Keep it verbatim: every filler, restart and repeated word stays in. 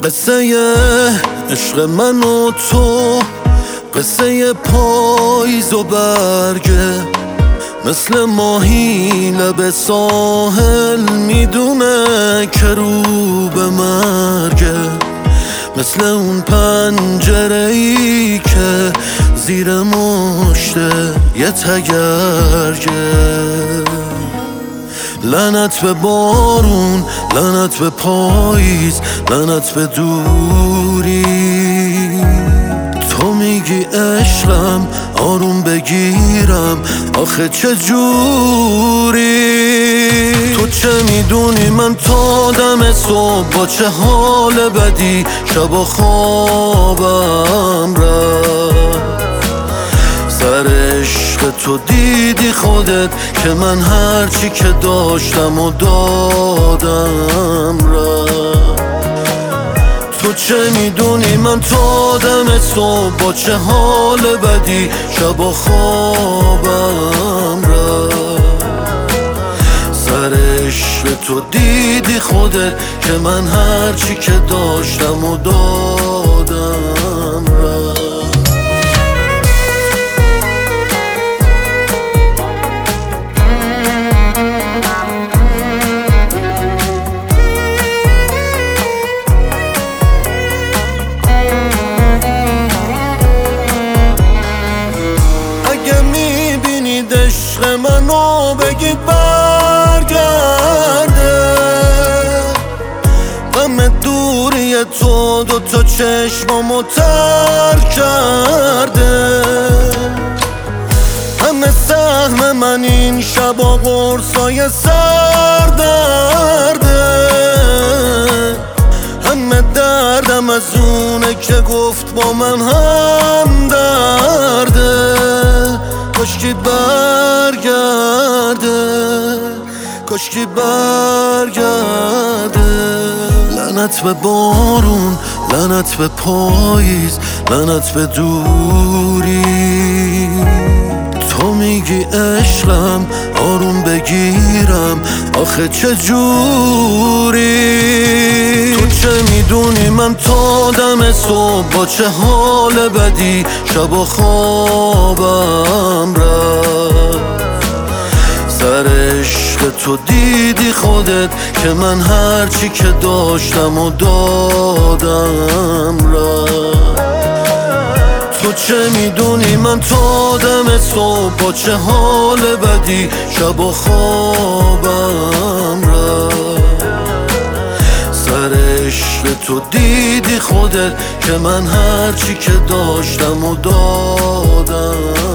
قصه عشق من و تو، قصه پاییز و برگه، مثل ماهی لب ساحل میدونه که رو به مرگه، مثل اون پنجره‌ای که زیر مشته یه تگرگه. لعنت به بارون، لعنت به پاییز، لعنت به دوری. تو میگی عشقم آروم بگیرم، آخه چه جوری؟ تو چه میدونی من تا دم صبح با چه حال بدی شب و خوابم رفت. سر عشق تو دیدی خودت که من هرچی که داشتم و دادم رفت. تو چه میدونی من تا دم صبح با چه حال بدی شب و خوابم رفت. سر عشق تو دیدی خودت که من هرچی که داشتم و دادم رفت. عشق منو بگید برگرده، غم دوری تو دو تا چشمامو تر کرده. همه سهم من این شبا قرصای سردرده، همه دردم از اونه که گفت با من هم درده. کاشکی برگرده، کاشکی برگرده. لعنت به بارون، لعنت به پاییز، لعنت به دوری. تو میگی عشقم آروم بگیرم، آخه چه جوری؟ تو چه میدونی من تا دم صبح با چه حال بدی شب و خوابم رفت. سر عشق تو دیدی خودت که من هرچی که داشتم و دادم رفت. تو چه میدونی من تا دم صبح با چه حال بدی شب و خوابم رفت. سر عشق تو دیدی خودت که من هرچی که داشتم و دادم